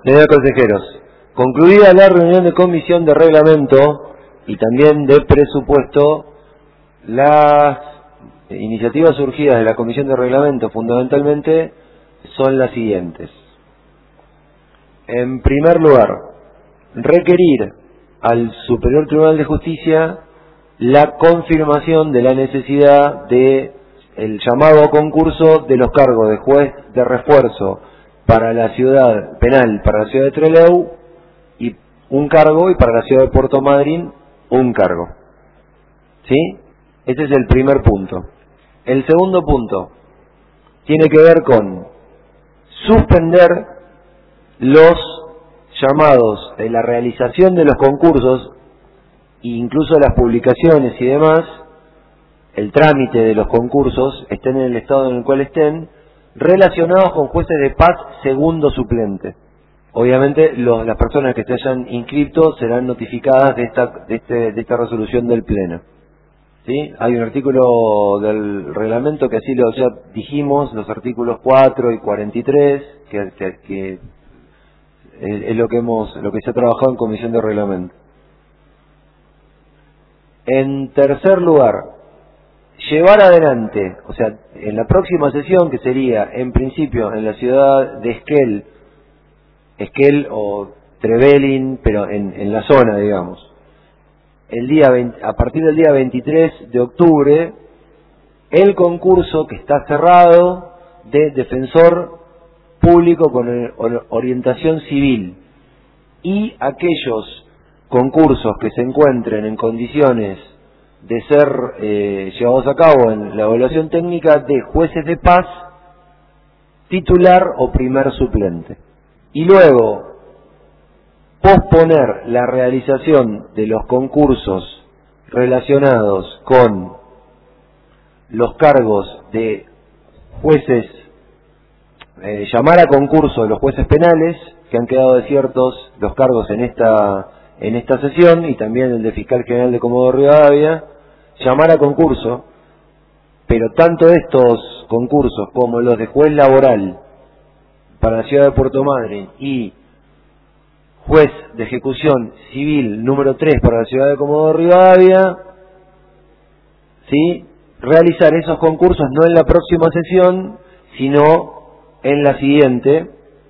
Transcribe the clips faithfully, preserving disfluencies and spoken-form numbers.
Señores consejeros, concluida la reunión de comisión de reglamento y también de presupuesto, las iniciativas surgidas de la comisión de reglamento fundamentalmente son las siguientes. En primer lugar, requerir al Superior Tribunal de Justicia la confirmación de la necesidad de el llamado a concurso de los cargos de juez de refuerzo para la ciudad penal, para la ciudad de Trelew, y un cargo, y para la ciudad de Puerto Madryn, un cargo. ¿Sí? Ese es el primer punto. El segundo punto tiene que ver con suspender los llamados de la realización de los concursos, e incluso las publicaciones y demás, el trámite de los concursos, estén en el estado en el cual estén, relacionados con jueces de paz segundo suplente. Obviamente los, las personas que se hayan inscrito serán notificadas de esta, de, este, de esta resolución del Pleno. ¿Sí? Hay un artículo del reglamento que así lo ya dijimos, los artículos cuatro y cuarenta y tres, que, que, que es, es lo que hemos, lo que se ha trabajado en comisión de reglamento. En tercer lugar, llevar adelante, o sea, en la próxima sesión, que sería en principio en la ciudad de Esquel, Esquel o Trevelin, pero en, en la zona, digamos, el día veinte, a partir del día veintitrés de octubre, el concurso que está cerrado de defensor público con orientación civil, y aquellos concursos que se encuentren en condiciones de ser eh, llevados a cabo en la evaluación técnica de jueces de paz, titular o primer suplente. Y luego, posponer la realización de los concursos relacionados con los cargos de jueces, eh, llamar a concurso los jueces penales, que han quedado desiertos los cargos en esta, en esta sesión, y también el de fiscal general de Comodoro Rivadavia, llamar a concurso, pero tanto estos concursos como los de juez laboral para la ciudad de Puerto Madryn y juez de ejecución civil número tres para la ciudad de Comodoro Rivadavia, ¿sí?, realizar esos concursos no en la próxima sesión, sino en la siguiente,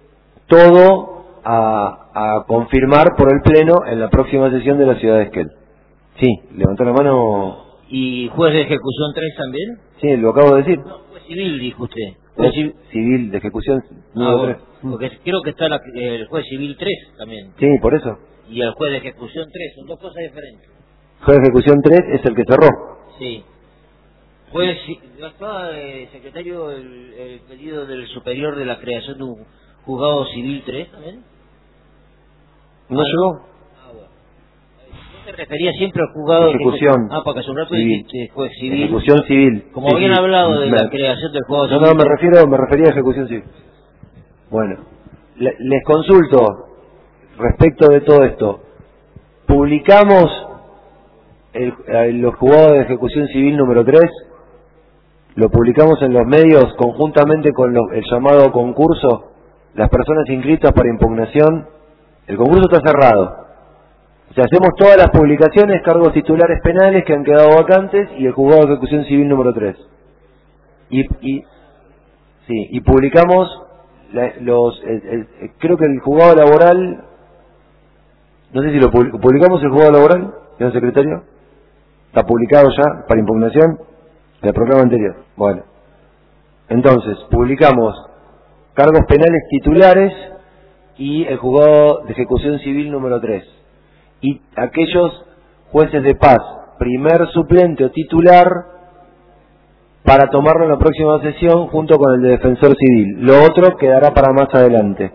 todo a, a confirmar por el Pleno en la próxima sesión de la ciudad de Esquel. Sí, levantó la mano. ¿Y juez de ejecución tres también? Sí, lo acabo de decir. No, juez civil, dijo usted. Juez civil, civil de ejecución número ah, tres. Porque creo que está la, el juez civil tres también. Sí, por eso. Y el juez de ejecución tres, son dos cosas diferentes. Juez de ejecución tres es el que cerró. Sí. Juez, acá, eh, secretario, el, el pedido del superior de la creación de un juzgado civil tres también. ¿No ah, llegó? Se refería siempre al juzgado de ejecución. Ah, porque hace un rato civil. dijiste juez civil. Ejecución civil. Como sí, habían sí. hablado de me... la creación del juzgado no, civil. No, me refiero, me refería a ejecución civil. Bueno, le, les consulto respecto de todo esto. Publicamos el, el, los juzgados de ejecución civil número tres. Lo publicamos en los medios conjuntamente con los, el llamado concurso. Las personas inscritas para impugnación. El concurso está cerrado. O sea, hacemos todas las publicaciones, cargos titulares penales que han quedado vacantes y el juzgado de ejecución civil número tres. Y, y, sí, y publicamos la, los, el, el, creo que el juzgado laboral, no sé si lo publicamos el juzgado laboral, señor secretario. Está publicado ya para impugnación del programa anterior. Bueno, entonces, publicamos cargos penales titulares y el juzgado de ejecución civil número tres. Y aquellos jueces de paz, primer suplente o titular, para tomarlo en la próxima sesión junto con el de defensor civil. Lo otro quedará para más adelante.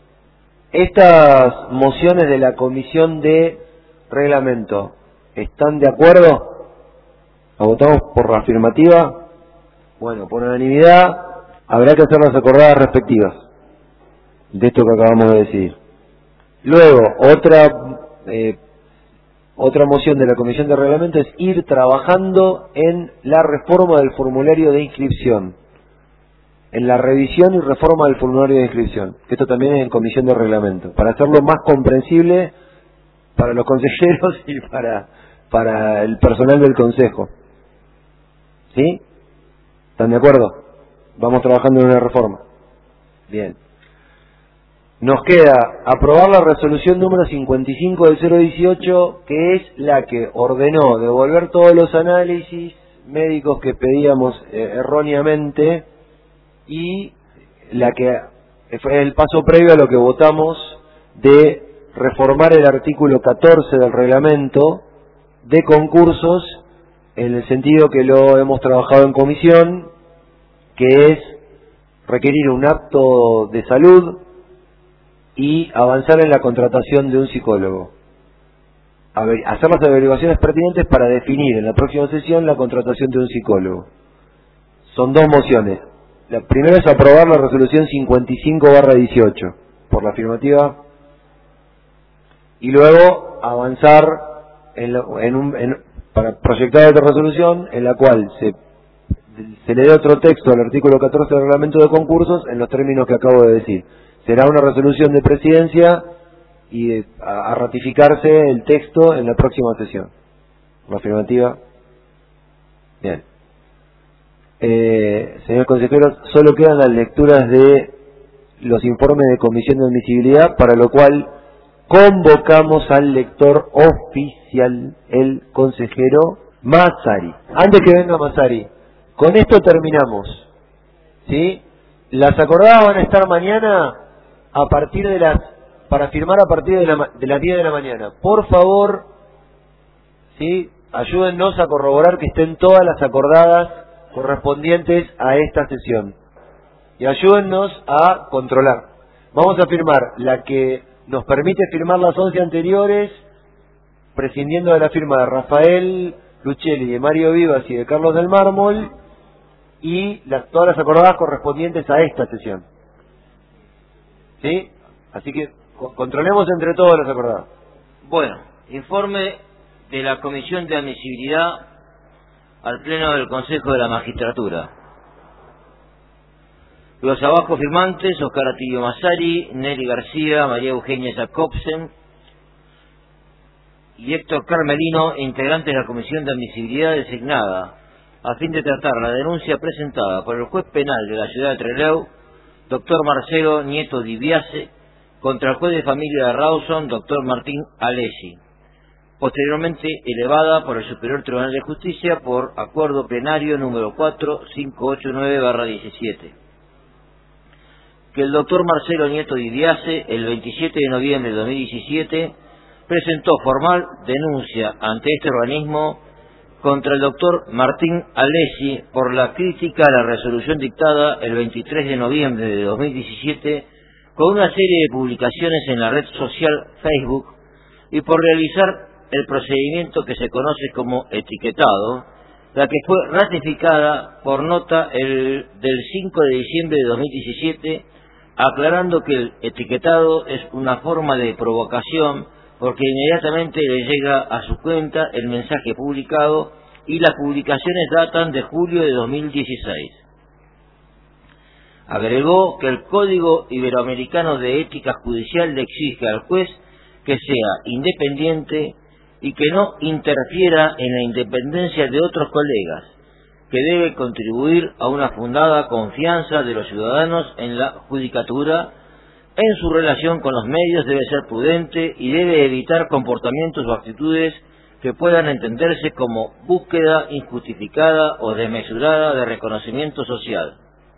Estas mociones de la comisión de reglamento, ¿están de acuerdo? ¿La votamos por la afirmativa? Bueno, por unanimidad habrá que hacer las acordadas respectivas de esto que acabamos de decir. Luego, otra... Eh, otra moción de la comisión de reglamento es ir trabajando en la reforma del formulario de inscripción. en la revisión y reforma del formulario de inscripción, que esto también es en comisión de reglamento, para hacerlo más comprensible para los consejeros y para, para el personal del consejo. ¿Sí? ¿Están de acuerdo? Vamos trabajando en una reforma. Bien. Nos queda aprobar la resolución número cincuenta y cinco del cero dieciocho, que es la que ordenó devolver todos los análisis médicos que pedíamos eh, erróneamente, y la que fue el paso previo a lo que votamos de reformar el artículo catorce del reglamento de concursos, en el sentido que lo hemos trabajado en comisión, que es requerir un acto de salud y avanzar en la contratación de un psicólogo. Hacer las averiguaciones pertinentes para definir en la próxima sesión la contratación de un psicólogo. Son dos mociones. La primera es aprobar la resolución cincuenta y cinco barra dieciocho por la afirmativa, y luego avanzar en, lo, en un, en, para proyectar otra resolución en la cual se, se le dé otro texto al artículo catorce del reglamento de concursos en los términos que acabo de decir. Será una resolución de presidencia y de, a, a ratificarse el texto en la próxima sesión. ¿La afirmativa? Bien. Eh, señor consejero, solo quedan las lecturas de los informes de comisión de admisibilidad, para lo cual convocamos al lector oficial, el consejero Massari. Antes que venga Massari, con esto terminamos, ¿sí? Las acordadas van a estar mañana a partir de las, para firmar a partir de, la, de las diez de la mañana. Por favor, ¿sí? Ayúdennos a corroborar que estén todas las acordadas correspondientes a esta sesión. Y ayúdennos a controlar. Vamos a firmar la que nos permite firmar las once anteriores, prescindiendo de la firma de Rafael Luchelli, de Mario Vivas y de Carlos del Mármol, y las, todas las acordadas correspondientes a esta sesión. ¿Sí? Así que co controlemos entre todos las acordadas. Bueno, informe de la Comisión de Admisibilidad al Pleno del Consejo de la Magistratura. Los abajo firmantes: Oscar Atilio Massari, Nelly García, María Eugenia Jacobsen y Héctor Carmelino, integrantes de la Comisión de Admisibilidad designada a fin de tratar la denuncia presentada por el juez penal de la ciudad de Trelew, doctor Marcelo Nieto Di Biase, contra el juez de familia de Rawson, doctor Martín Alessi, posteriormente elevada por el Superior Tribunal de Justicia por acuerdo plenario número cuatro cinco ocho nueve barra diecisiete. Que el doctor Marcelo Nieto Di Biase, el veintisiete de noviembre de dos mil diecisiete, presentó formal denuncia ante este organismo contra el doctor Martín Alessi por la crítica a la resolución dictada el veintitrés de noviembre de dos mil diecisiete con una serie de publicaciones en la red social Facebook, y por realizar el procedimiento que se conoce como etiquetado, la que fue ratificada por nota el, del cinco de diciembre de dos mil diecisiete, aclarando que el etiquetado es una forma de provocación porque inmediatamente le llega a su cuenta el mensaje publicado, y las publicaciones datan de julio de dos mil dieciséis. Agregó que el Código Iberoamericano de Ética Judicial le exige al juez que sea independiente y que no interfiera en la independencia de otros colegas, que debe contribuir a una fundada confianza de los ciudadanos en la judicatura. En su relación con los medios debe ser prudente y debe evitar comportamientos o actitudes que puedan entenderse como búsqueda injustificada o desmesurada de reconocimiento social.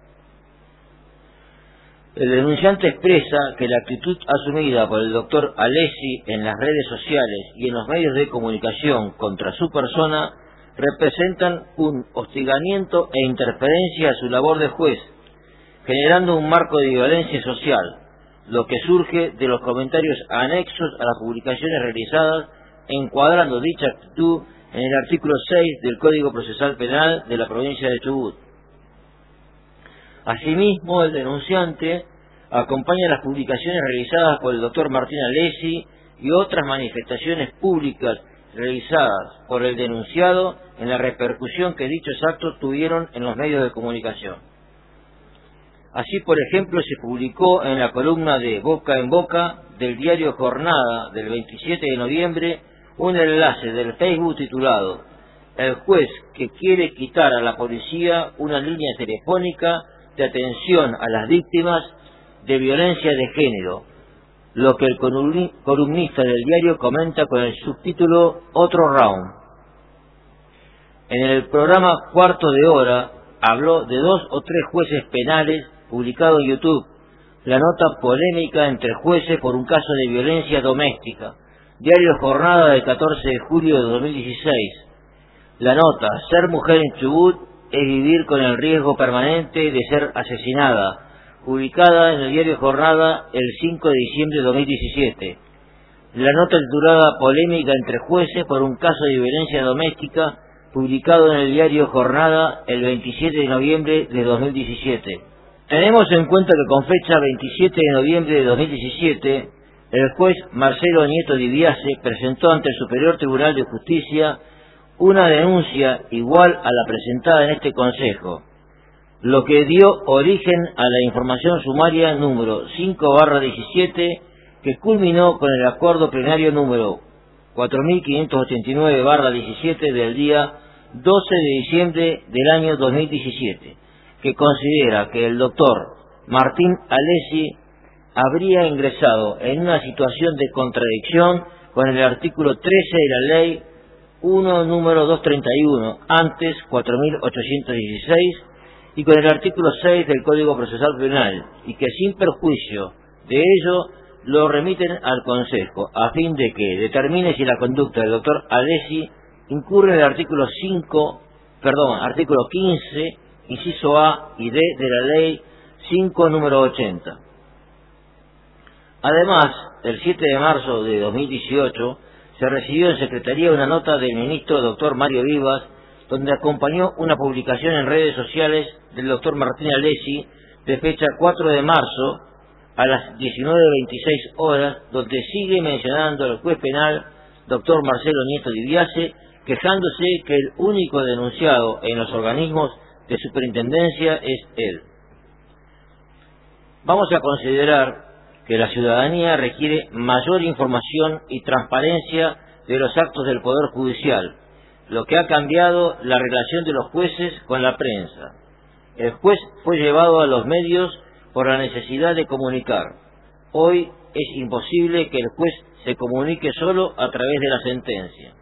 El denunciante expresa que la actitud asumida por el doctor Alessi en las redes sociales y en los medios de comunicación contra su persona representan un hostigamiento e interferencia a su labor de juez, generando un marco de violencia social, lo que surge de los comentarios anexos a las publicaciones realizadas, encuadrando dicha actitud en el artículo seis del Código Procesal Penal de la provincia de Chubut. Asimismo, el denunciante acompaña las publicaciones realizadas por el doctor Martín Alessi y otras manifestaciones públicas realizadas por el denunciado en la repercusión que dichos actos tuvieron en los medios de comunicación. Así, por ejemplo, se publicó en la columna de Boca en Boca del diario Jornada del veintisiete de noviembre un enlace del Facebook titulado "El juez que quiere quitar a la policía una línea telefónica de atención a las víctimas de violencia de género", lo que el columnista del diario comenta con el subtítulo "Otro round". En el programa Cuarto de Hora habló de dos o tres jueces penales publicado en YouTube, la nota polémica entre jueces por un caso de violencia doméstica, diario Jornada del catorce de julio de dos mil dieciséis. La nota "Ser mujer en Chubut es vivir con el riesgo permanente de ser asesinada", publicada en el diario Jornada el cinco de diciembre de dos mil diecisiete. La nota titulada "Polémica entre jueces por un caso de violencia doméstica", publicado en el diario Jornada el veintisiete de noviembre de dos mil diecisiete. Tenemos en cuenta que con fecha veintisiete de noviembre de dos mil diecisiete, el juez Marcelo Nieto Dibiase presentó ante el Superior Tribunal de Justicia una denuncia igual a la presentada en este Consejo, lo que dio origen a la información sumaria número cinco barra diecisiete, que culminó con el acuerdo plenario número cuatro mil quinientos ochenta y nueve barra diecisiete del día doce de diciembre del año dos mil diecisiete, que considera que el doctor Martín Alessi habría ingresado en una situación de contradicción con el artículo trece de la Ley uno número doscientos treinta y uno, antes cuatro mil ochocientos dieciséis, y con el artículo seis del Código Procesal Penal, y que sin perjuicio de ello lo remiten al Consejo, a fin de que determine si la conducta del doctor Alessi incurre en el artículo cinco, perdón, artículo quince, inciso A y D de la Ley cinco número ochenta. Además, el siete de marzo de dos mil dieciocho se recibió en Secretaría una nota del ministro doctor Mario Vivas, donde acompañó una publicación en redes sociales del doctor Martín Alessi de fecha cuatro de marzo a las diecinueve veintiséis horas, donde sigue mencionando al juez penal doctor Marcelo Nieto Dibiase, quejándose que el único denunciado en los organismos de superintendencia es él. Vamos a considerar que la ciudadanía requiere mayor información y transparencia de los actos del Poder Judicial, lo que ha cambiado la relación de los jueces con la prensa. El juez fue llevado a los medios por la necesidad de comunicar. Hoy es imposible que el juez se comunique solo a través de la sentencia.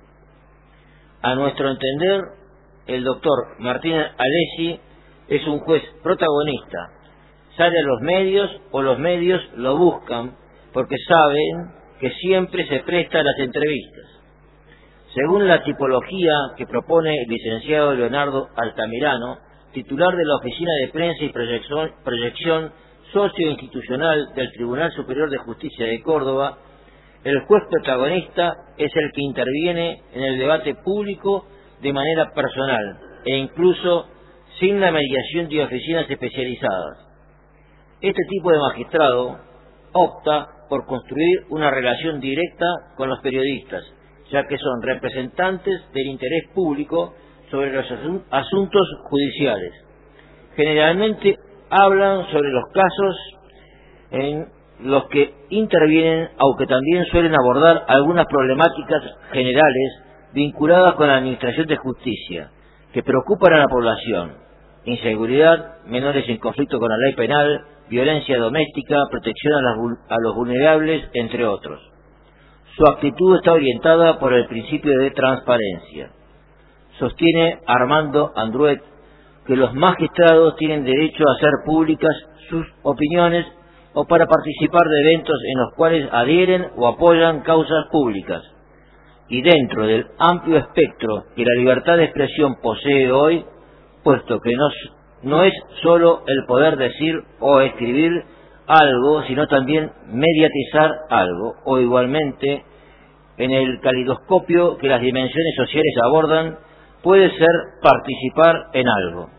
A nuestro entender, el doctor Martín Alessi es un juez protagonista. Sale a los medios o los medios lo buscan porque saben que siempre se presta a las entrevistas. Según la tipología que propone el licenciado Leonardo Altamirano, titular de la Oficina de Prensa y Proyección, Proyección Socioinstitucional del Tribunal Superior de Justicia de Córdoba, el juez protagonista es el que interviene en el debate público de manera personal e incluso sin la mediación de oficinas especializadas. Este tipo de magistrado opta por construir una relación directa con los periodistas, ya que son representantes del interés público sobre los asuntos judiciales. Generalmente hablan sobre los casos en los que intervienen, aunque también suelen abordar algunas problemáticas generales vinculadas con la administración de justicia, que preocupan a la población: inseguridad, menores en conflicto con la ley penal, violencia doméstica, protección a, las, a los vulnerables, entre otros. Su actitud está orientada por el principio de transparencia. Sostiene Armando Andruet que los magistrados tienen derecho a hacer públicas sus opiniones o para participar de eventos en los cuales adhieren o apoyan causas públicas. Y dentro del amplio espectro que la libertad de expresión posee hoy, puesto que no, no es sólo el poder decir o escribir algo, sino también mediatizar algo, o igualmente, en el calidoscopio que las dimensiones sociales abordan, puede ser participar en algo.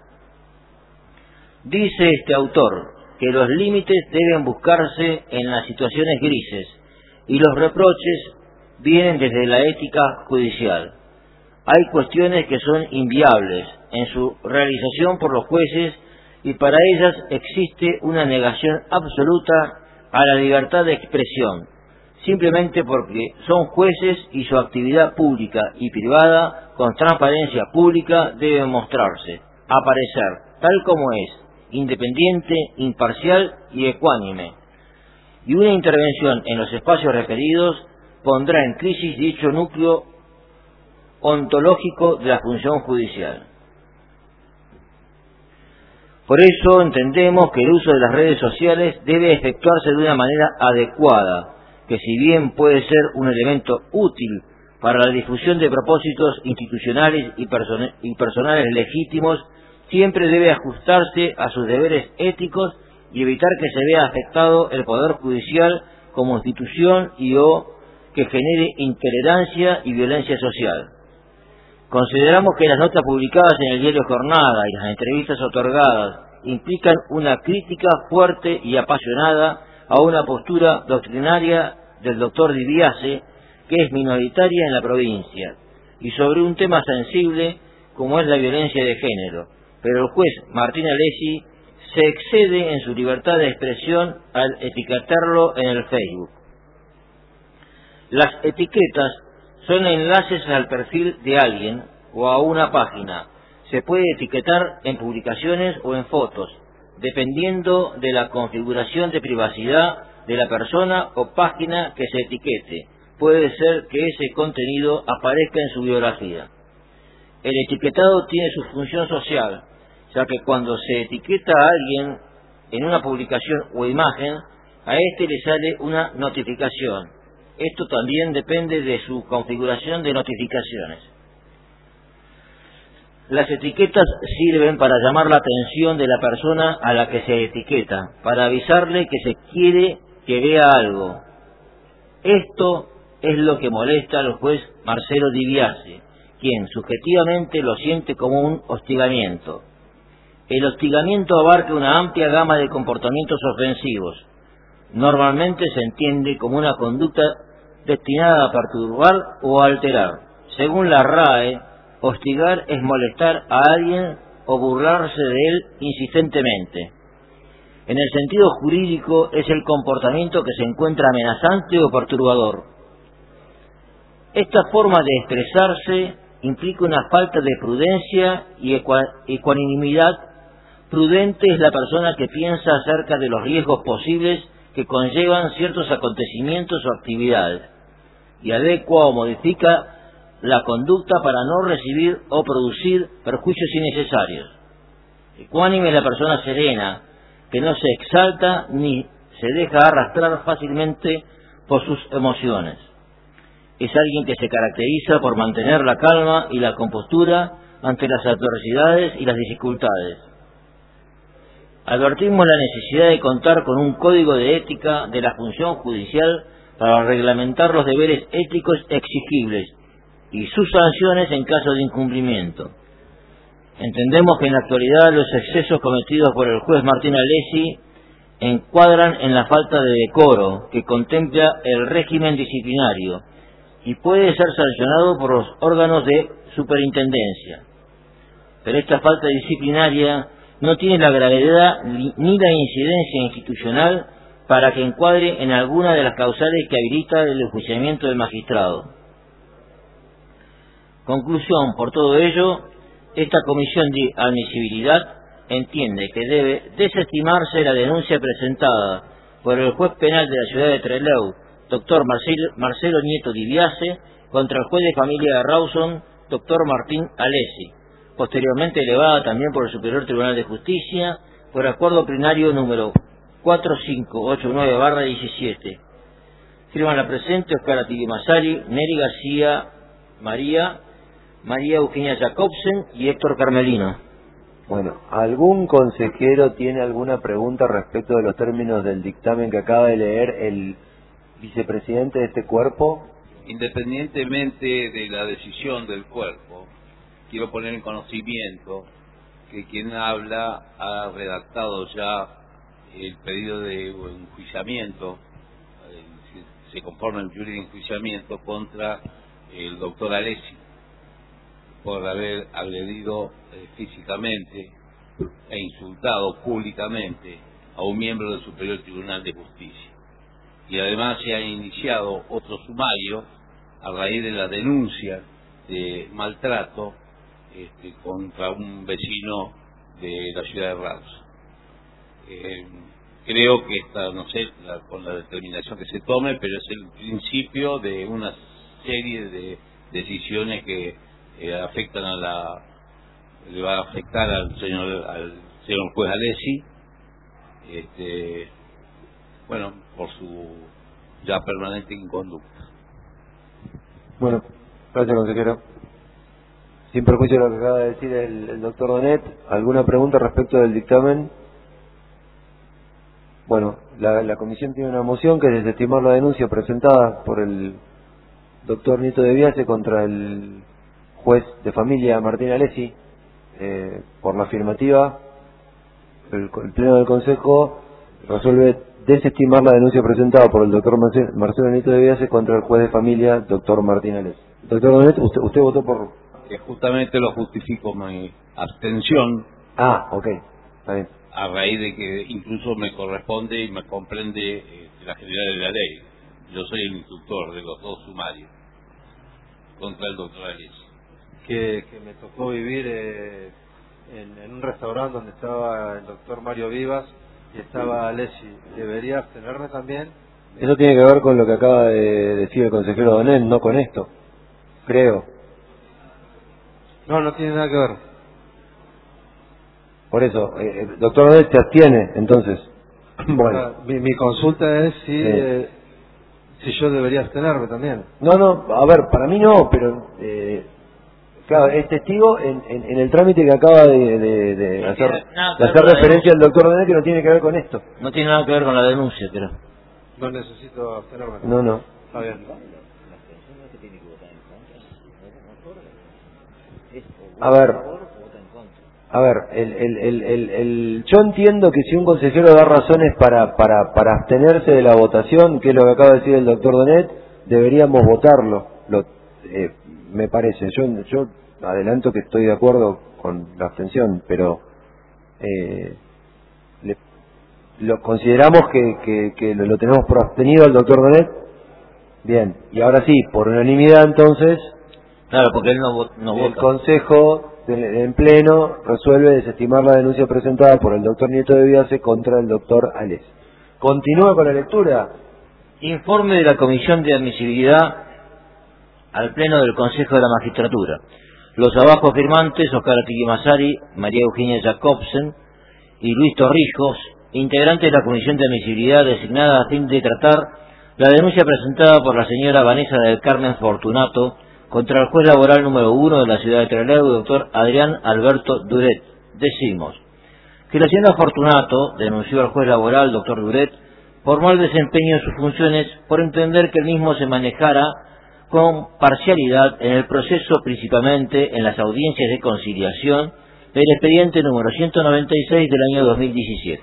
Dice este autor que los límites deben buscarse en las situaciones grises y los reproches vienen desde la ética judicial. Hay cuestiones que son inviables en su realización por los jueces y para ellas existe una negación absoluta a la libertad de expresión, simplemente porque son jueces y su actividad pública y privada, con transparencia pública, debe mostrarse, aparecer, tal como es, independiente, imparcial y ecuánime. Y una intervención en los espacios referidos pondrá en crisis dicho núcleo ontológico de la función judicial. Por eso entendemos que el uso de las redes sociales debe efectuarse de una manera adecuada, que si bien puede ser un elemento útil para la difusión de propósitos institucionales y, person y personales legítimos, siempre debe ajustarse a sus deberes éticos y evitar que se vea afectado el Poder Judicial como institución y o que genere intolerancia y violencia social. Consideramos que las notas publicadas en el diario Jornada y las entrevistas otorgadas implican una crítica fuerte y apasionada a una postura doctrinaria del doctor Dibiase, que es minoritaria en la provincia, y sobre un tema sensible como es la violencia de género. Pero el juez Martín Alessi se excede en su libertad de expresión al etiquetarlo en el Facebook. Las etiquetas son enlaces al perfil de alguien o a una página. Se puede etiquetar en publicaciones o en fotos, dependiendo de la configuración de privacidad de la persona o página que se etiquete. Puede ser que ese contenido aparezca en su biografía. El etiquetado tiene su función social, ya que cuando se etiqueta a alguien en una publicación o imagen, a éste le sale una notificación. Esto también depende de su configuración de notificaciones. Las etiquetas sirven para llamar la atención de la persona a la que se etiqueta, para avisarle que se quiere que vea algo. Esto es lo que molesta al juez Marcelo Dibiase, quien subjetivamente lo siente como un hostigamiento. El hostigamiento abarca una amplia gama de comportamientos ofensivos. Normalmente se entiende como una conducta destinada a perturbar o alterar. Según la R A E, hostigar es molestar a alguien o burlarse de él insistentemente. En el sentido jurídico es el comportamiento que se encuentra amenazante o perturbador. Esta forma de expresarse implica una falta de prudencia y ecuanimidad. Prudente es la persona que piensa acerca de los riesgos posibles que conllevan ciertos acontecimientos o actividades, y adecua o modifica la conducta para no recibir o producir perjuicios innecesarios. Ecuánime es la persona serena, que no se exalta ni se deja arrastrar fácilmente por sus emociones. Es alguien que se caracteriza por mantener la calma y la compostura ante las adversidades y las dificultades. Advertimos la necesidad de contar con un código de ética de la función judicial para reglamentar los deberes éticos exigibles y sus sanciones en caso de incumplimiento. Entendemos que en la actualidad los excesos cometidos por el juez Martín Alessi encuadran en la falta de decoro que contempla el régimen disciplinario y puede ser sancionado por los órganos de superintendencia. Pero esta falta disciplinaria no tiene la gravedad ni la incidencia institucional para que encuadre en alguna de las causales que habilita el enjuiciamiento del magistrado. Conclusión, por todo ello, esta comisión de admisibilidad entiende que debe desestimarse la denuncia presentada por el juez penal de la ciudad de Trelew, doctor Marcelo, Marcelo Nieto Dibiase, contra el juez de familia de Rawson, doctor Martín Alessi, posteriormente elevada también por el Superior Tribunal de Justicia, por acuerdo plenario número cuatro cinco ocho nueve barra diecisiete. Firman la presente Oscar Atilio Masari, Neri García María, María Eugenia Jacobsen y Héctor Carmelino. Bueno, ¿algún consejero tiene alguna pregunta respecto de los términos del dictamen que acaba de leer el vicepresidente de este cuerpo? Independientemente de la decisión del cuerpo, quiero poner en conocimiento que quien habla ha redactado ya el pedido de enjuiciamiento, se conforma el jury de enjuiciamiento contra el doctor Alessi por haber agredido eh, físicamente e insultado públicamente a un miembro del Superior Tribunal de Justicia. Y además se ha iniciado otro sumario a raíz de la denuncia de maltrato este, contra un vecino de la ciudad de Rawson. Eh, creo que esta, no sé, la, con la determinación que se tome, pero es el principio de una serie de decisiones que eh, afectan a la, le va a afectar al señor, al señor juez Alessi, este, bueno, por su ya permanente inconducta. Bueno, gracias, consejero. Sin perjuicio de lo que acaba de decir el, el doctor Donet, ¿alguna pregunta respecto del dictamen? Bueno, la, la comisión tiene una moción que es desestimar la denuncia presentada por el doctor Nieto de Biase contra el juez de familia Martín Alessi. Eh, por la afirmativa, el, el Pleno del Consejo resuelve desestimar la denuncia presentada por el doctor Marcelo Nieto de Biase contra el juez de familia doctor Martín Alessi. Doctor Donet, usted, usted votó por... Que justamente lo justifico mi abstención. Ah, ok, está bien. A raíz de que incluso me corresponde y me comprende eh, la generalidad de la ley. Yo soy el instructor de los dos sumarios contra el doctor Alessi. Que, que me tocó vivir eh, en, en un restaurante donde estaba el doctor Mario Vivas y estaba Alessi. ¿Debería abstenerme también? Eso tiene que ver con lo que acaba de decir el consejero Donet, no con esto, creo. No, no tiene nada que ver. Por eso, eh, el doctor Donet se abstiene, entonces. Bueno. Mi, mi consulta es si, Sí. eh, si yo debería abstenerme también. No, no, a ver, para mí no, pero... Eh, claro, es testigo en, en, en el trámite que acaba de, de, de No hacer, tiene nada que de ver hacer con la referencia al doctor Donet, que no tiene que ver con esto. No tiene nada que ver con la denuncia, creo. No necesito abstenerme. No, no. Está bien. A ver, a ver, el, el, el, el, el, yo entiendo que si un consejero da razones para, para, para abstenerse de la votación, que es lo que acaba de decir el doctor Donet, deberíamos votarlo, lo, eh, me parece. Yo, yo adelanto que estoy de acuerdo con la abstención, pero eh, le, lo consideramos que, que, que lo, lo tenemos por abstenido al doctor Donet. Bien, y ahora sí, por unanimidad entonces... Claro, porque él no, vo- no el vota. Consejo de- en pleno resuelve desestimar la denuncia presentada por el doctor Nieto de Biase contra el doctor Alessi. Continúa con la lectura. Informe de la Comisión de Admisibilidad al Pleno del Consejo de la Magistratura. Los abajo firmantes, Oscar Atigui Massari, María Eugenia Jacobsen y Luis Torrijos, integrantes de la Comisión de Admisibilidad designada a fin de tratar la denuncia presentada por la señora Vanessa del Carmen Fortunato contra el juez laboral número uno de la ciudad de Trelew, doctor Adrián Alberto Duret. Decimos que la señora Fortunato denunció al juez laboral, doctor Duret, por mal desempeño en sus funciones, por entender que el mismo se manejara con parcialidad en el proceso, principalmente en las audiencias de conciliación del expediente número ciento noventa y seis del año dos mil diecisiete.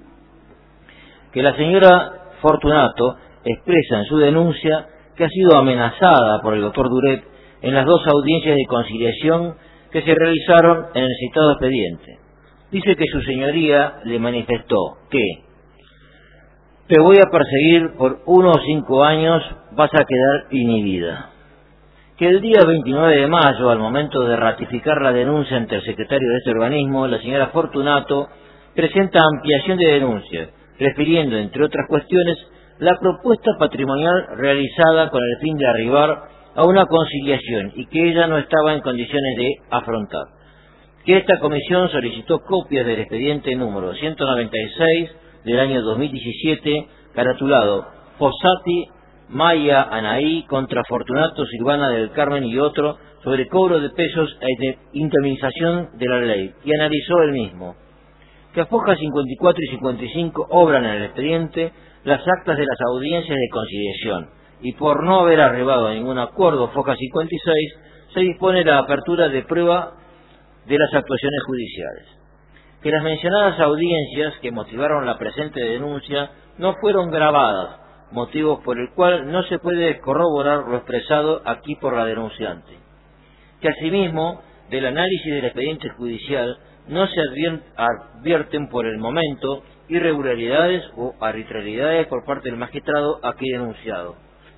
Que la señora Fortunato expresa en su denuncia que ha sido amenazada por el doctor Duret en las dos audiencias de conciliación que se realizaron en el citado expediente. Dice que su señoría le manifestó que te voy a perseguir por uno o cinco años, vas a quedar inhibida. Que el día veintinueve de mayo, al momento de ratificar la denuncia ante el secretario de este organismo, la señora Fortunato presenta ampliación de denuncia, refiriendo, entre otras cuestiones, la propuesta patrimonial realizada con el fin de arribar a una conciliación y que ella no estaba en condiciones de afrontar. Que esta comisión solicitó copias del expediente número ciento noventa y seis del año dos mil diecisiete, caratulado Fossati, Maya Anaí contra Fortunato Silvana del Carmen y otro, sobre cobro de pesos e indemnización de la ley, y analizó el mismo. Que a fojas cincuenta y cuatro y cincuenta y cinco obran en el expediente las actas de las audiencias de conciliación, y por no haber arribado a ningún acuerdo, foja cincuenta y seis, se dispone la apertura de prueba de las actuaciones judiciales. Que las mencionadas audiencias que motivaron la presente denuncia no fueron grabadas, motivos por el cual no se puede corroborar lo expresado aquí por la denunciante. Que asimismo, del análisis del expediente judicial, no se advierten por el momento irregularidades o arbitrariedades por parte del magistrado aquí denunciado.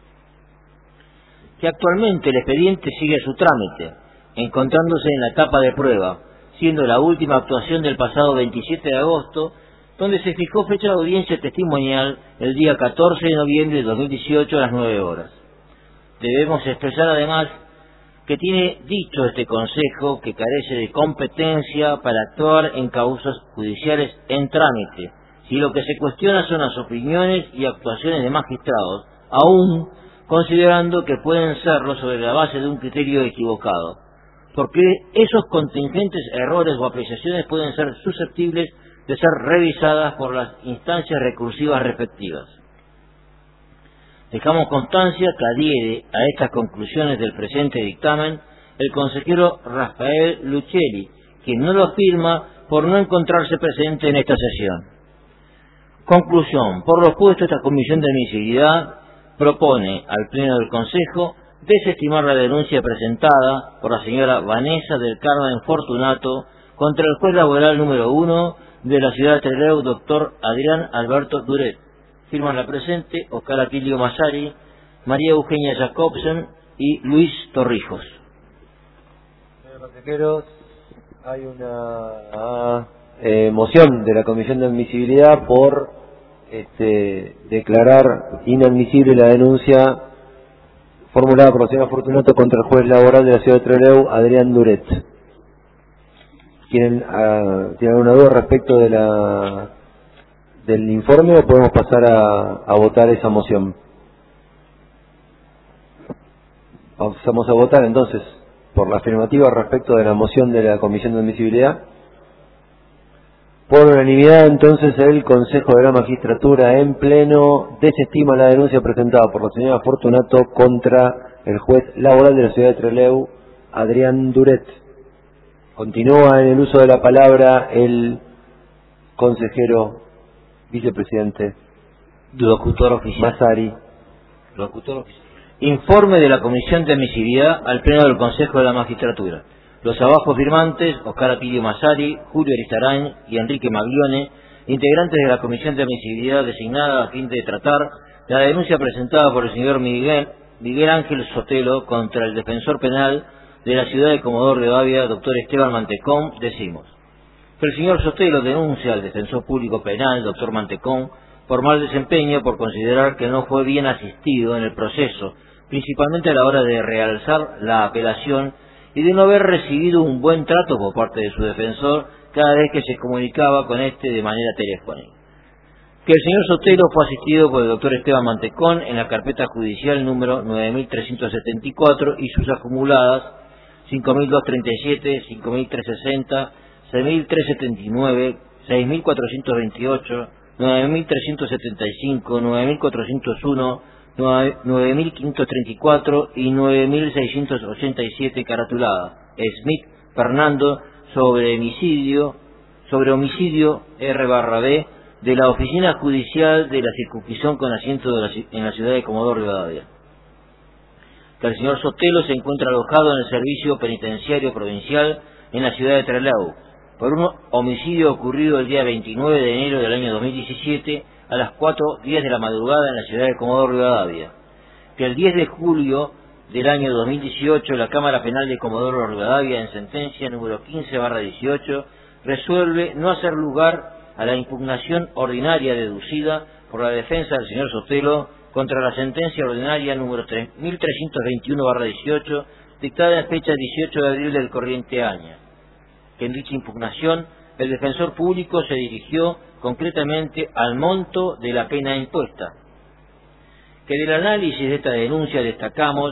Que actualmente el expediente sigue su trámite, encontrándose en la etapa de prueba, siendo la última actuación del pasado veintisiete de agosto, donde se fijó fecha de audiencia testimonial el día catorce de noviembre de dos mil dieciocho a las nueve horas. Debemos expresar además que tiene dicho este Consejo que carece de competencia para actuar en causas judiciales en trámite, si lo que se cuestiona son las opiniones y actuaciones de magistrados, aún considerando que pueden serlo sobre la base de un criterio equivocado, porque esos contingentes errores o apreciaciones pueden ser susceptibles de ser revisadas por las instancias recursivas respectivas. Dejamos constancia que adhiere a estas conclusiones del presente dictamen el consejero Rafael Luchelli, quien no lo firma por no encontrarse presente en esta sesión. Conclusión. Por lo expuesto, esta comisión de admisibilidad propone al Pleno del Consejo desestimar la denuncia presentada por la señora Vanessa del Carmen Fortunato contra el juez laboral número uno de la ciudad de Trelew, doctor Adrián Alberto Duret. Firman la presente Oscar Atilio Massari, María Eugenia Jacobsen y Luis Torrijos. Señores consejeros, hay una eh, moción de la Comisión de Admisibilidad por este, declarar inadmisible la denuncia formulada por la señora Fortunato contra el juez laboral de la ciudad de Trelew, Adrián Duret. ¿Tienen, uh, ¿tienen alguna duda respecto de la del informe o podemos pasar a, a votar esa moción? Vamos a votar entonces por la afirmativa respecto de la moción de la Comisión de Admisibilidad. Por unanimidad, entonces, el Consejo de la Magistratura en pleno desestima la denuncia presentada por la señora Fortunato contra el juez laboral de la ciudad de Trelew, Adrián Duret. Continúa en el uso de la palabra el consejero vicepresidente Locutor oficial. Massari. Locutor oficial. Informe de la Comisión de Admisibilidad al Pleno del Consejo de la Magistratura. Los abajo firmantes, Oscar Atilio Massari, Julio Aristarain y Enrique Maglione, integrantes de la Comisión de Admisibilidad designada a fin de tratar la denuncia presentada por el señor Miguel, Miguel Ángel Sotelo contra el defensor penal de la ciudad de Comodoro Rivadavia, doctor Esteban Mantecón, decimos que el señor Sotelo denuncia al defensor público penal, doctor Mantecón, por mal desempeño por considerar que no fue bien asistido en el proceso, principalmente a la hora de realzar la apelación y de no haber recibido un buen trato por parte de su defensor cada vez que se comunicaba con este de manera telefónica. Que el señor Sotelo fue asistido por el doctor Esteban Mantecón en la carpeta judicial número nueve mil trescientos setenta y cuatro y sus acumuladas cinco mil doscientos treinta y siete, cinco mil trescientos sesenta, seis mil trescientos setenta y nueve, seis mil cuatrocientos veintiocho, nueve mil trescientos setenta y cinco, nueve mil cuatrocientos uno, nueve mil quinientos treinta y cuatro y nueve mil seiscientos ochenta y siete caratuladas. Smith Fernando sobre homicidio, sobre homicidio R barra B de la Oficina Judicial de la Circunscripción con asiento de la, en la ciudad de Comodoro Rivadavia. Que el señor Sotelo se encuentra alojado en el Servicio Penitenciario Provincial en la ciudad de Trelew por un homicidio ocurrido el día veintinueve de enero del año dos mil diecisiete a las cuatro diez de la madrugada en la ciudad de Comodoro Rivadavia. Que el diez de julio del año dos mil dieciocho la Cámara Penal de Comodoro Rivadavia, en sentencia número quince barra dieciocho, resuelve no hacer lugar a la impugnación ordinaria deducida por la defensa del señor Sotelo contra la sentencia ordinaria número mil trescientos veintiuno barra dieciocho, dictada en fecha dieciocho de abril del corriente año. Que en dicha impugnación el defensor público se dirigió concretamente al monto de la pena impuesta. Que del análisis de esta denuncia destacamos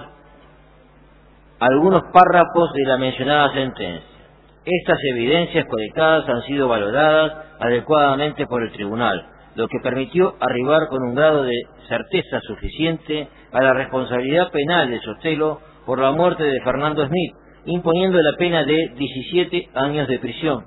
algunos párrafos de la mencionada sentencia. Estas evidencias colectadas han sido valoradas adecuadamente por el tribunal, lo que permitió arribar con un grado de certeza suficiente a la responsabilidad penal de Sotelo por la muerte de Fernando Smith, imponiendo la pena de diecisiete años de prisión.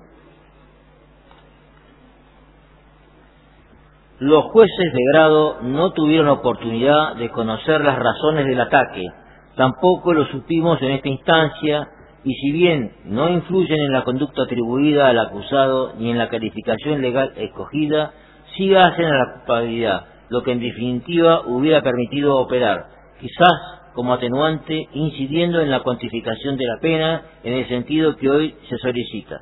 Los jueces de grado no tuvieron oportunidad de conocer las razones del ataque, tampoco lo supimos en esta instancia, y si bien no influyen en la conducta atribuida al acusado ni en la calificación legal escogida, sí hacen a la culpabilidad, lo que en definitiva hubiera permitido operar, quizás como atenuante, incidiendo en la cuantificación de la pena en el sentido que hoy se solicita.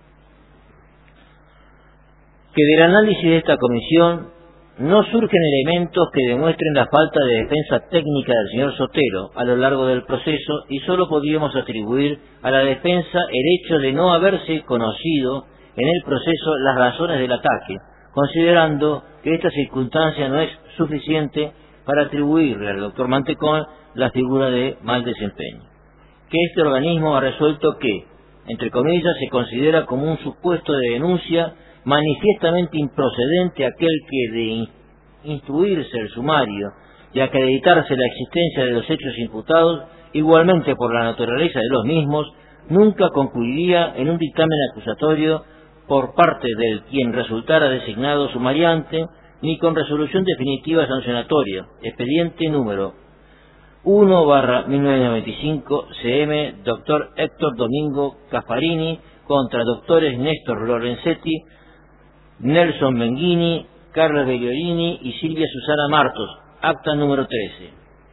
Que del análisis de esta comisión no surgen elementos que demuestren la falta de defensa técnica del señor Sotelo a lo largo del proceso y solo podríamos atribuir a la defensa el hecho de no haberse conocido en el proceso las razones del ataque, considerando que esta circunstancia no es suficiente para atribuirle al doctor Mantecón la figura de mal desempeño. Que este organismo ha resuelto que, entre comillas, se considera como un supuesto de denuncia manifiestamente improcedente aquel que, de instruirse el sumario y acreditarse la existencia de los hechos imputados, igualmente por la naturaleza de los mismos, nunca concluiría en un dictamen acusatorio por parte del quien resultara designado sumariante, ni con resolución definitiva sancionatoria, expediente número uno barra mil novecientos noventa y cinco C M, doctor Héctor Domingo Caffarini, contra doctores Néstor Lorenzetti, Nelson Menghini, Carlos Bellolini y Silvia Susana Martos, acta número trece.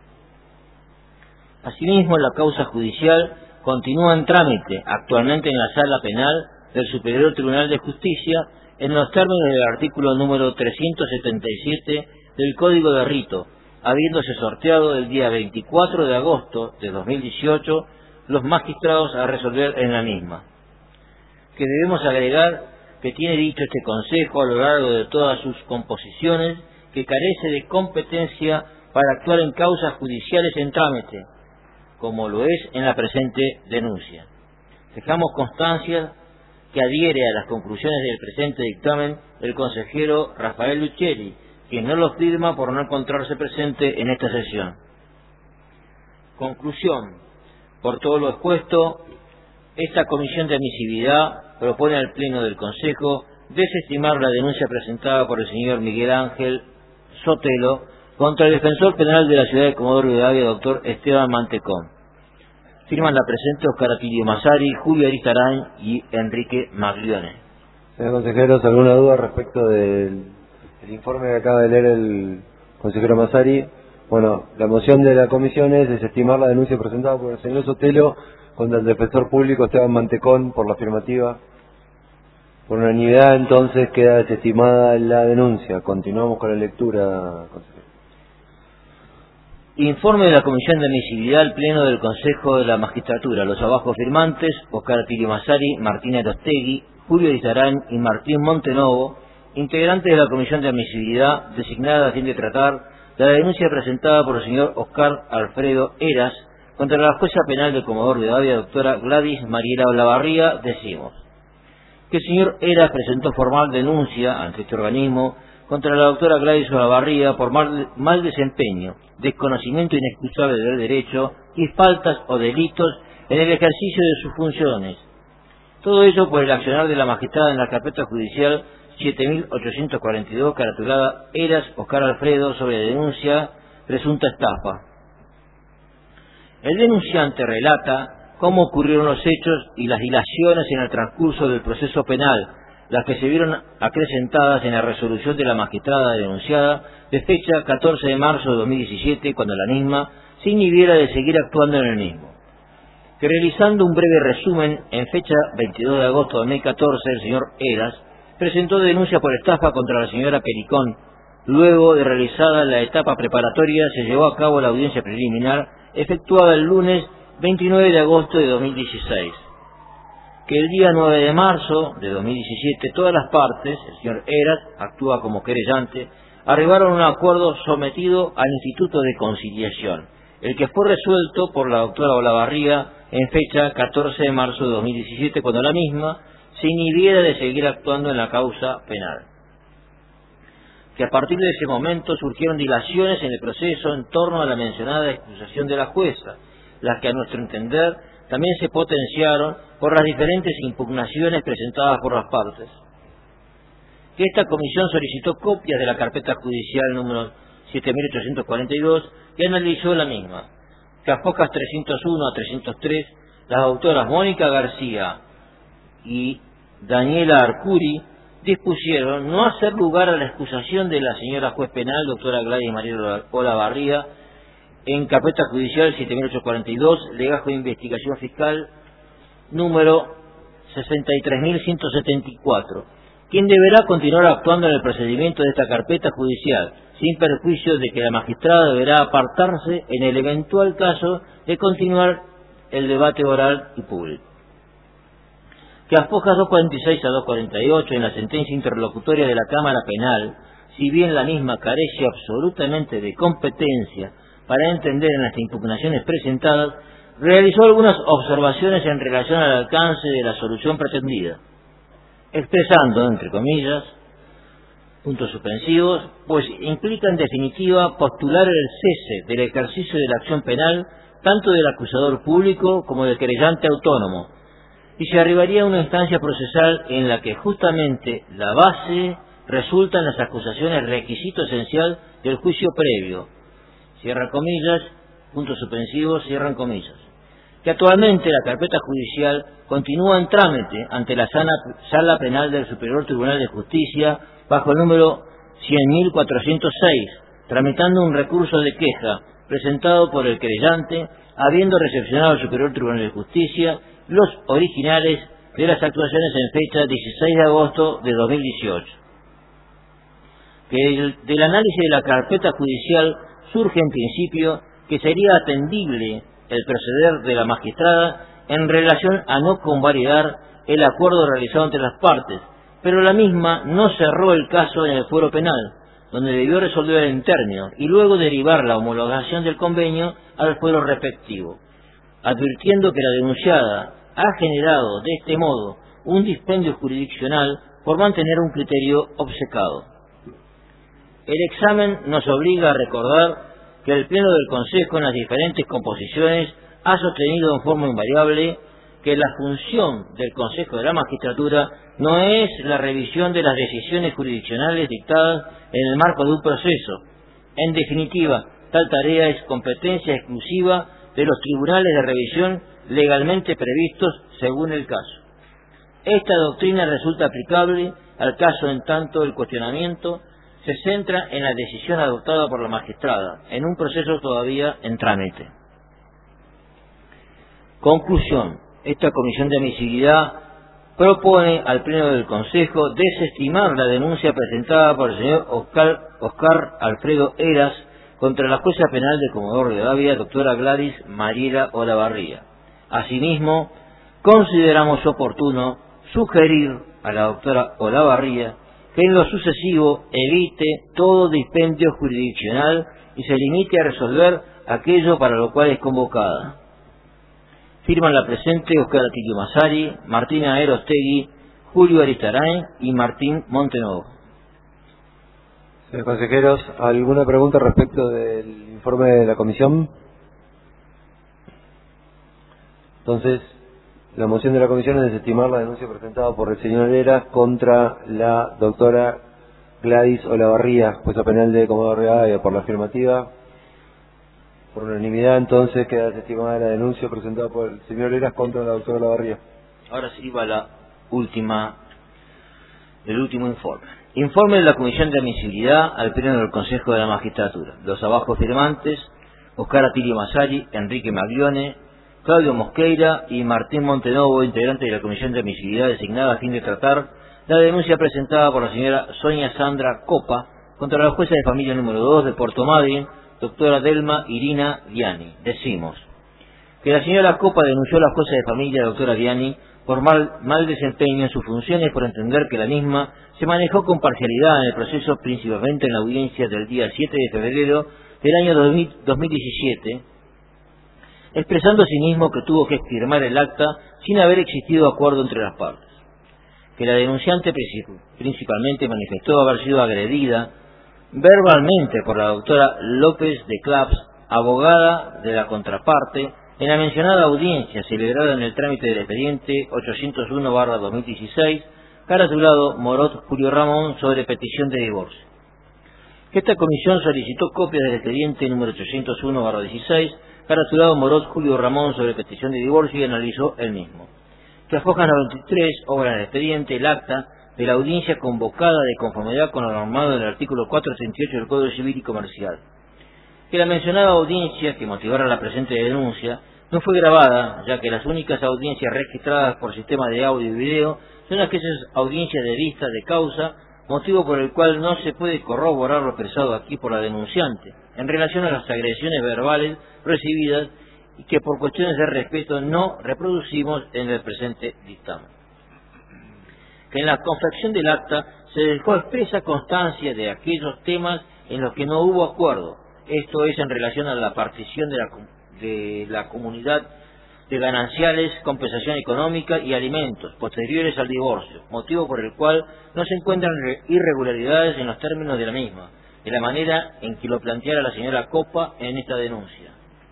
Asimismo, la causa judicial continúa en trámite, actualmente en la Sala Penal del Superior Tribunal de Justicia, en los términos del artículo número trescientos setenta y siete del Código de Rito, habiéndose sorteado el día veinticuatro de agosto de dos mil dieciocho los magistrados a resolver en la misma. Que debemos agregar que tiene dicho este Consejo a lo largo de todas sus composiciones que carece de competencia para actuar en causas judiciales en trámite, como lo es en la presente denuncia. Dejamos constancia que adhiere a las conclusiones del presente dictamen el consejero Rafael Lucheri, quien no lo firma por no encontrarse presente en esta sesión. Conclusión. Por todo lo expuesto, esta comisión de admisibilidad propone al Pleno del Consejo desestimar la denuncia presentada por el señor Miguel Ángel Sotelo contra el defensor penal de la ciudad de Comodoro Rivadavia, doctor Esteban Mantecón. Firman la presente Oscar Atilio Massari, Julio Aristarain y Enrique Maglione. Señor consejeros, ¿alguna duda respecto del el informe que acaba de leer el consejero Massari? Bueno, la moción de la comisión es desestimar la denuncia presentada por el señor Sotelo contra el defensor público Esteban Mantecón por la afirmativa. Por unanimidad, entonces, queda desestimada la denuncia. Continuamos con la lectura, consejero. Informe de la Comisión de Admisibilidad al Pleno del Consejo de la Magistratura. Los abajo firmantes, Oscar Atilio Massari, Martín Arostegui, Julio Aristarain y Martín Montenovo, integrantes de la Comisión de Admisibilidad, designada a fin de tratar la denuncia presentada por el señor Oscar Alfredo Heras contra la jueza penal de Comodoro Rivadavia, doctora Gladys Mariela Olavarría, decimos que el señor Heras presentó formal denuncia ante este organismo contra la doctora Gladys Olavarría por mal, mal desempeño, desconocimiento inexcusable del derecho y faltas o delitos en el ejercicio de sus funciones. Todo ello por el accionar de la magistrada en la carpeta judicial siete mil ochocientos cuarenta y dos, caratulada Heras Oscar Alfredo, sobre denuncia presunta estafa. El denunciante relata cómo ocurrieron los hechos y las dilaciones en el transcurso del proceso penal, las que se vieron acrecentadas en la resolución de la magistrada denunciada de fecha catorce de marzo de dos mil diecisiete, cuando la misma se inhibiera de seguir actuando en el mismo. Que realizando un breve resumen, en fecha veintidós de agosto de dos mil catorce, el señor Heras presentó denuncia por estafa contra la señora Pericón. Luego de realizada la etapa preparatoria, se llevó a cabo la audiencia preliminar, efectuada el lunes veintinueve de agosto de dos mil dieciséis. Que el día nueve de marzo de dos mil diecisiete, todas las partes, el señor Heras actúa como querellante, arribaron a un acuerdo sometido al Instituto de Conciliación, el que fue resuelto por la doctora Olavarría en fecha catorce de marzo de dos mil diecisiete, cuando la misma se inhibiera de seguir actuando en la causa penal. Que a partir de ese momento surgieron dilaciones en el proceso en torno a la mencionada excusación de la jueza, las que a nuestro entender también se potenciaron por las diferentes impugnaciones presentadas por las partes. Que esta comisión solicitó copias de la carpeta judicial número siete mil ochocientos cuarenta y dos y analizó la misma, que a focas trescientos uno a trescientos tres las doctoras Mónica García y Daniela Arcuri dispusieron no hacer lugar a la excusación de la señora juez penal, doctora Gladys María Olavarría, en carpeta judicial siete mil ochocientos cuarenta y dos, legajo de investigación fiscal número sesenta y tres mil ciento setenta y cuatro, quien deberá continuar actuando en el procedimiento de esta carpeta judicial, sin perjuicio de que la magistrada deberá apartarse en el eventual caso de continuar el debate oral y público. Que las fojas doscientos cuarenta y seis a doscientos cuarenta y ocho en la sentencia interlocutoria de la Cámara Penal, si bien la misma carece absolutamente de competencia para entender en las impugnaciones presentadas, realizó algunas observaciones en relación al alcance de la solución pretendida, expresando, entre comillas, puntos suspensivos, pues implica en definitiva postular el cese del ejercicio de la acción penal tanto del acusador público como del querellante autónomo, y se arribaría a una instancia procesal en la que justamente la base resulta en las acusaciones requisito esencial del juicio previo, cierra comillas, puntos suspensivos, cierran comillas, que actualmente la carpeta judicial continúa en trámite ante la Sala Penal del Superior Tribunal de Justicia bajo el número cien mil cuatrocientos seis, tramitando un recurso de queja presentado por el querellante, habiendo recepcionado al Superior Tribunal de Justicia los originales de las actuaciones en fecha dieciséis de agosto de dos mil dieciocho. Que del, del análisis de la carpeta judicial surge en principio que sería atendible el proceder de la magistrada en relación a no convalidar el acuerdo realizado entre las partes, pero la misma no cerró el caso en el fuero penal, donde debió resolver en términos y luego derivar la homologación del convenio al fuero respectivo, advirtiendo que la denunciada ha generado de este modo un dispendio jurisdiccional por mantener un criterio obcecado. El examen nos obliga a recordar que el Pleno del Consejo en las diferentes composiciones ha sostenido en forma invariable que la función del Consejo de la Magistratura no es la revisión de las decisiones jurisdiccionales dictadas en el marco de un proceso. En definitiva, tal tarea es competencia exclusiva de los tribunales de revisión legalmente previstos según el caso. Esta doctrina resulta aplicable al caso en tanto el cuestionamiento se centra en la decisión adoptada por la magistrada, en un proceso todavía en trámite. Conclusión. Esta comisión de admisibilidad propone al Pleno del Consejo desestimar la denuncia presentada por el señor Oscar, Oscar Alfredo Heras contra la jueza penal de Comodoro Rivadavia, doctora Gladys Mariela Olavarría. Asimismo, consideramos oportuno sugerir a la doctora Olavarría que en lo sucesivo evite todo dispendio jurisdiccional y se limite a resolver aquello para lo cual es convocada. Firman la presente Oscar Atilio Massari, Martina Erostegui, Julio Aristarain y Martín Montenovo. Señores consejeros, ¿alguna pregunta respecto del informe de la comisión? Entonces, la moción de la comisión es desestimar la denuncia presentada por el señor Heras contra la doctora Gladys Olavarría, jueza penal de Comodoro Rivadavia, por la afirmativa. Por unanimidad, entonces, queda desestimada la denuncia presentada por el señor Heras contra la doctora Olavarría. Ahora sí va la última, el último informe. Informe de la Comisión de Admisibilidad al Pleno del Consejo de la Magistratura. Los abajo firmantes, Oscar Atilio Massari, Enrique Maglione, Claudio Mosqueira y Martín Montenovo, integrantes de la Comisión de Admisibilidad designada a fin de tratar la denuncia presentada por la señora Sonia Sandra Copa contra la jueza de familia número dos de Puerto Madryn, doctora Delma Irina Viani. Decimos que la señora Copa denunció a la jueza de familia, doctora Viani, por mal, mal desempeño en sus funciones, por entender que la misma se manejó con parcialidad en el proceso, principalmente en la audiencia del día siete de febrero del año dos mil diecisiete, expresando asimismo que tuvo que firmar el acta sin haber existido acuerdo entre las partes. Que la denunciante principalmente manifestó haber sido agredida verbalmente por la doctora López de Claps, abogada de la contraparte, en la mencionada audiencia celebrada en el trámite del expediente ochocientos uno barra dos mil dieciséis, caratulado Morot Julio Ramón, sobre petición de divorcio. Que esta comisión solicitó copias del expediente número ochocientos uno barra dieciséis caratulado Morot Julio Ramón sobre petición de divorcio y analizó el mismo. Que afloja noventa y tres, obra en el expediente, el acta de la audiencia convocada de conformidad con lo normado en el artículo cuatrocientos treinta y ocho del Código Civil y Comercial. Que la mencionada audiencia, que motivara la presente denuncia, no fue grabada, ya que las únicas audiencias registradas por sistema de audio y video son aquellas audiencias de vista de causa, motivo por el cual no se puede corroborar lo expresado aquí por la denunciante, en relación a las agresiones verbales recibidas y que por cuestiones de respeto no reproducimos en el presente dictamen. Que en la confección del acta se dejó expresa constancia de aquellos temas en los que no hubo acuerdo, esto es en relación a la partición de la, de la comunidad de gananciales, compensación económica y alimentos posteriores al divorcio, motivo por el cual no se encuentran irregularidades en los términos de la misma, de la manera en que lo planteara la señora Copa en esta denuncia.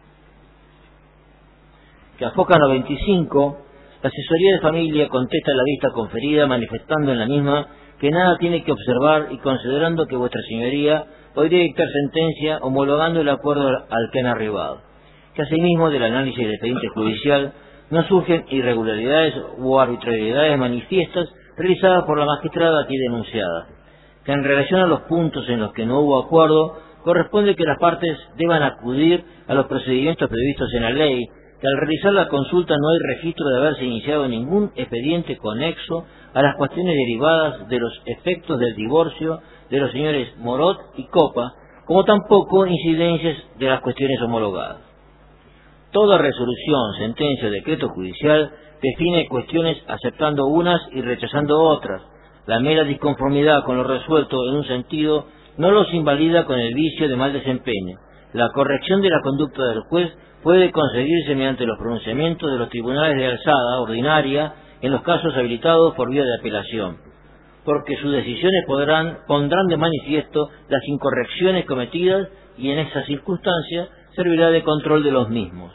Que a Foca noventa y cinco, la asesoría de familia contesta la vista conferida manifestando en la misma que nada tiene que observar y considerando que vuestra señoría podría dictar sentencia homologando el acuerdo al que han arribado. Que asimismo del análisis del expediente judicial no surgen irregularidades u arbitrariedades manifiestas realizadas por la magistrada aquí denunciada. Que en relación a los puntos en los que no hubo acuerdo, corresponde que las partes deban acudir a los procedimientos previstos en la ley, que al realizar la consulta no hay registro de haberse iniciado ningún expediente conexo a las cuestiones derivadas de los efectos del divorcio de los señores Morot y Copa, como tampoco incidencias de las cuestiones homologadas. Toda resolución, sentencia o decreto judicial define cuestiones aceptando unas y rechazando otras. La mera disconformidad con lo resuelto en un sentido no los invalida con el vicio de mal desempeño. La corrección de la conducta del juez puede conseguirse mediante los pronunciamientos de los tribunales de alzada ordinaria en los casos habilitados por vía de apelación, porque sus decisiones podrán, pondrán de manifiesto las incorrecciones cometidas y en esas circunstancias servirá de control de los mismos.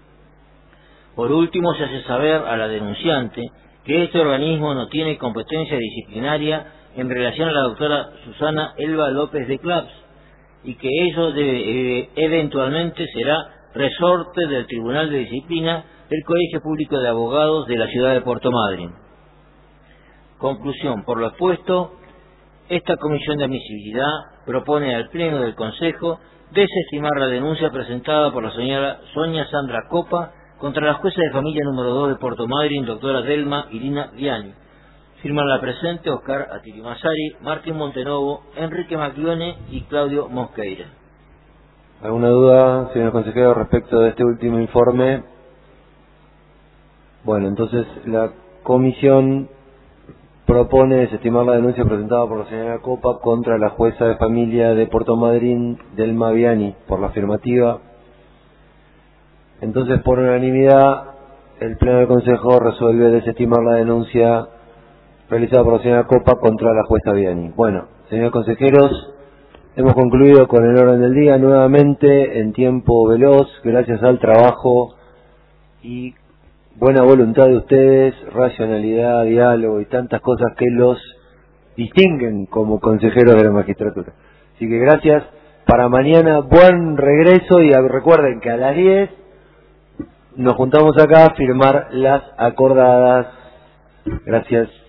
Por último, se hace saber a la denunciante que este organismo no tiene competencia disciplinaria en relación a la doctora Susana Elba López de Claps y que ello debe, eh, eventualmente será resorte del Tribunal de Disciplina del Colegio Público de Abogados de la ciudad de Puerto Madryn. Conclusión. Por lo expuesto, esta comisión de admisibilidad propone al Pleno del Consejo desestimar la denuncia presentada por la señora Sonia Sandra Copa contra la jueza de familia número dos de Puerto Madryn, doctora Delma Irina Viani. Firman la presente Oscar Atirimassari, Martín Montenovo, Enrique Maclione y Claudio Mosqueira. ¿Alguna duda, señor consejero, respecto de este último informe? Bueno, entonces la comisión propone desestimar la denuncia presentada por la señora Copa contra la jueza de familia de Puerto Madryn, Delma Viani, por la afirmativa. Entonces, por unanimidad, el Pleno del Consejo resuelve desestimar la denuncia realizada por la señora Copa contra la jueza Viani. Bueno, señores consejeros, hemos concluido con el orden del día nuevamente en tiempo veloz, gracias al trabajo y buena voluntad de ustedes, racionalidad, diálogo y tantas cosas que los distinguen como consejeros de la magistratura. Así que gracias. Para mañana, buen regreso y recuerden que a las diez nos juntamos acá a firmar las acordadas. Gracias.